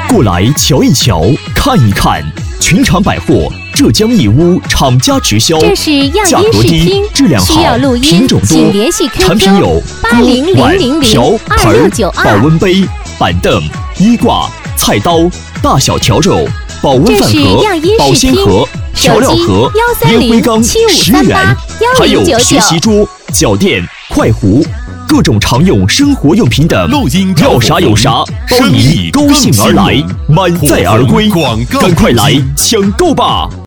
过来瞧一瞧，看一看，群常百货浙江义乌厂家直销， 这是样价格低音试听， 质量好需要录， 品种多请联系 QQ 产品有锅、碗、瓢、盆儿、 8000002692 保温杯、板凳、衣挂、菜刀、大小笤帚、保温饭这是盒样音、 保鲜盒、调料盒、烟灰缸10元，还有学习桌、脚垫、快壶，各种常用生活用品等， 录音要啥有啥，包你高兴而来，满载而归，赶快来抢购吧！